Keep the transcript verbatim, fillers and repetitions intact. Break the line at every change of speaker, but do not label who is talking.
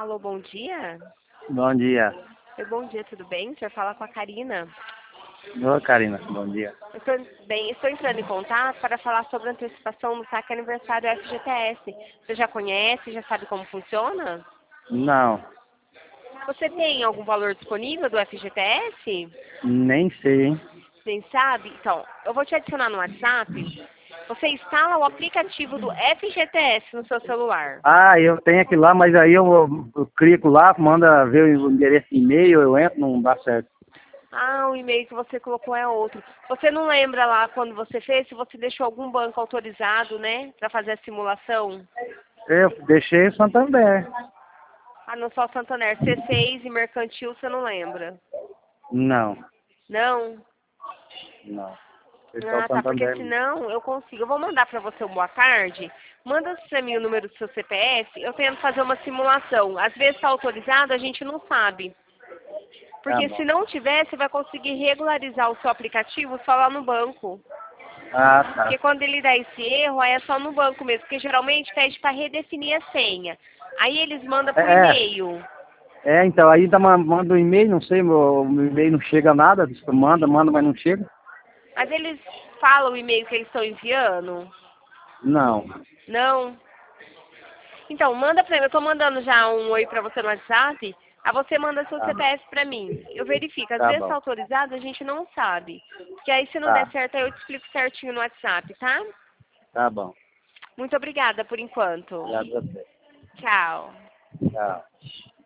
Alô, bom dia?
Bom dia.
Oi, bom dia, tudo bem? O senhor fala com a Karina.
Oi, Karina. Bom dia.
Eu estou, bem, estou entrando em contato para falar sobre a antecipação do saque aniversário F G T S. Você já conhece, já sabe como funciona?
Não,
Você tem algum valor disponível do F G T S?
nem sei, hein?
Nem sabe? Então, eu vou te adicionar no WhatsApp. Você instala o aplicativo do F G T S no seu celular.
Ah, eu tenho aqui lá, mas aí eu, eu clico lá, manda ver o endereço de e-mail, eu entro, não dá certo.
Ah, o e-mail que você colocou é outro. Você não lembra lá quando você fez, se você deixou algum banco autorizado, né, para fazer a simulação?
Eu deixei em Santander.
Ah, não só Santander, C seis e Mercantil, você não lembra?
Não,
Não?
não. Foi só
Ah, tá, porque
Santander mesmo.
senão eu consigo. Eu vou mandar para você um boa tarde. Manda para mim o número do seu C P F, eu tento fazer uma simulação. Às vezes está autorizado, a gente não sabe.
Tá
Porque se
bom.
não tiver, você vai conseguir regularizar o seu aplicativo só lá no banco.
Ah,
Porque
tá.
quando ele dá esse erro, aí é só no banco mesmo, porque geralmente pede para redefinir a senha. Aí eles mandam por
É,
e-mail.
é, então aí dá uma, manda um e-mail, não sei, meu, meu e-mail não chega nada, manda, manda, mas não chega.
Mas eles falam o e-mail que eles estão enviando?
Não.
Não? Então, manda pra mim. Eu tô mandando já um oi pra você no WhatsApp. Aí você manda seu
Tá,
C P F pra mim. Eu verifico. Às
tá
vezes tá
bom.
autorizado, a gente não sabe. Porque aí se não der
Tá,
certo, aí eu te explico certinho no WhatsApp, tá?
tá bom.
Muito obrigada por enquanto.
Obrigado a você.
Tchau.
Tchau.